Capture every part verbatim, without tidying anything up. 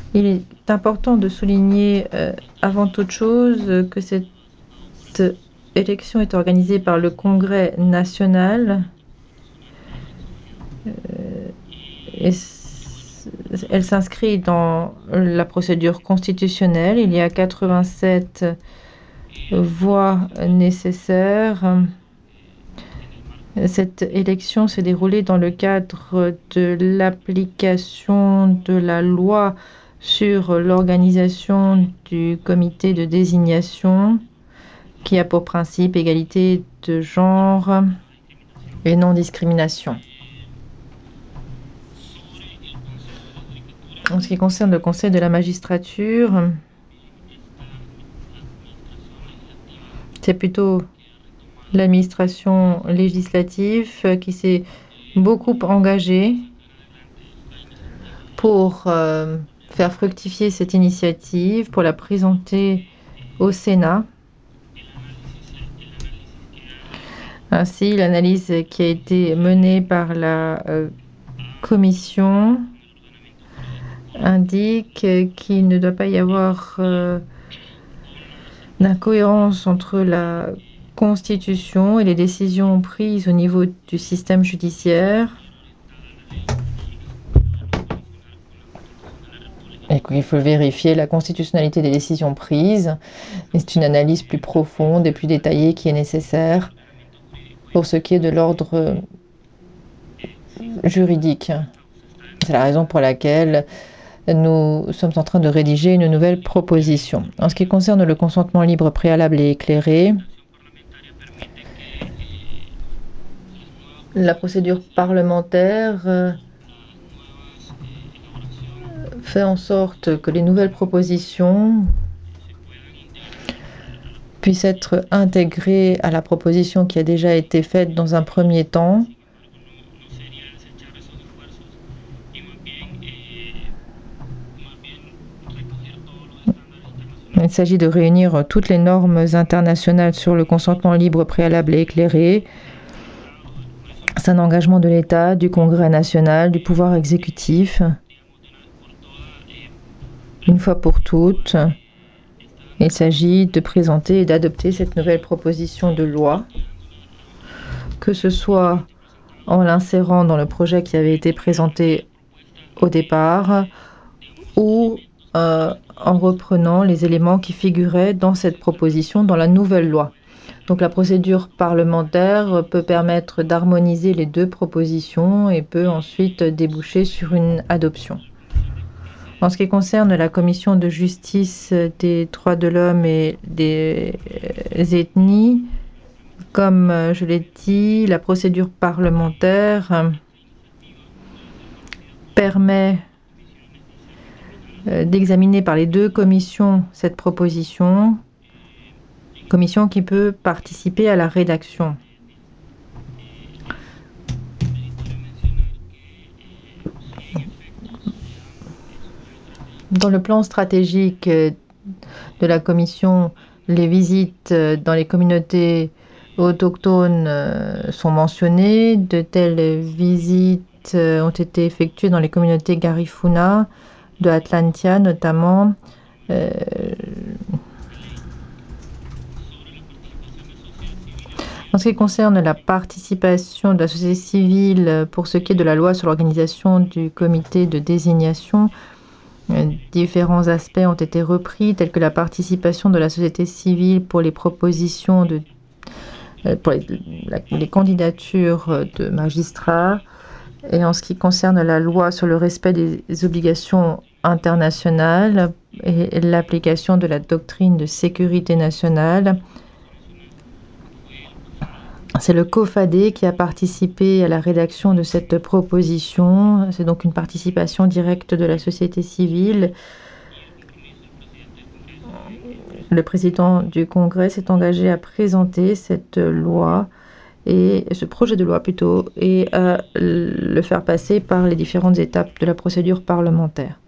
Il est important de souligner euh, avant toute chose que cette élection est organisée par le Congrès national euh, et elle s'inscrit dans la procédure constitutionnelle. Il y a quatre-vingt-sept voix nécessaires. Cette élection s'est déroulée dans le cadre de l'application de la loi sur l'organisation du comité de désignation qui a pour principe égalité de genre et non-discrimination. En ce qui concerne le Conseil de la magistrature, c'est plutôt l'administration législative qui s'est beaucoup engagée pour euh, faire fructifier cette initiative, pour la présenter au Sénat. Ainsi, l'analyse qui a été menée par la euh, Commission indique qu'il ne doit pas y avoir euh, d'incohérence entre la Constitution et les décisions prises au niveau du système judiciaire. Et qu'il faut vérifier la constitutionnalité des décisions prises. Et c'est une analyse plus profonde et plus détaillée qui est nécessaire pour ce qui est de l'ordre juridique. C'est la raison pour laquelle nous sommes en train de rédiger une nouvelle proposition. En ce qui concerne le consentement libre, préalable et éclairé, la procédure parlementaire euh, fait en sorte que les nouvelles propositions puissent être intégrées à la proposition qui a déjà été faite dans un premier temps. Il s'agit de réunir toutes les normes internationales sur le consentement libre, préalable et éclairé. C'est un engagement de l'État, du Congrès national, du pouvoir exécutif. Une fois pour toutes, il s'agit de présenter et d'adopter cette nouvelle proposition de loi, que ce soit en l'insérant dans le projet qui avait été présenté au départ ou euh, en reprenant les éléments qui figuraient dans cette proposition dans la nouvelle loi. Donc la procédure parlementaire peut permettre d'harmoniser les deux propositions et peut ensuite déboucher sur une adoption. En ce qui concerne la commission de justice des droits de l'homme et des ethnies, comme je l'ai dit, la procédure parlementaire permet d'examiner par les deux commissions cette proposition, commission qui peut participer à la rédaction. Dans le plan stratégique de la Commission, les visites dans les communautés autochtones sont mentionnées. De telles visites ont été effectuées dans les communautés Garifuna, de Atlantia notamment. Euh, En ce qui concerne la participation de la société civile pour ce qui est de la loi sur l'organisation du comité de désignation, différents aspects ont été repris, tels que la participation de la société civile pour les propositions de pour les, la, les candidatures de magistrats. Et en ce qui concerne la loi sur le respect des obligations internationales et l'application de la doctrine de sécurité nationale, c'est le COFADE qui a participé à la rédaction de cette proposition. C'est donc une participation directe de la société civile. Le président du Congrès s'est engagé à présenter cette loi et ce projet de loi plutôt et à le faire passer par les différentes étapes de la procédure parlementaire.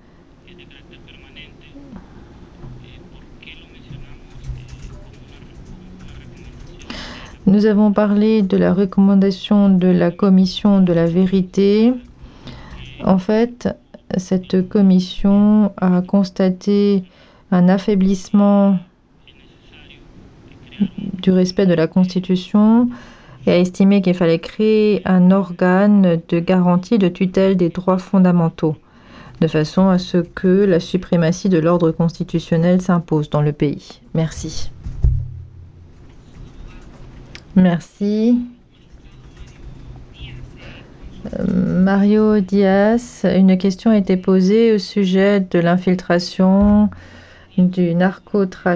Nous avons parlé de la recommandation de la commission de la vérité. En fait, cette commission a constaté un affaiblissement du respect de la Constitution et a estimé qu'il fallait créer un organe de garantie de tutelle des droits fondamentaux, de façon à ce que la suprématie de l'ordre constitutionnel s'impose dans le pays. Merci. Merci. Mario Diaz, une question a été posée au sujet de l'infiltration du narcotrafic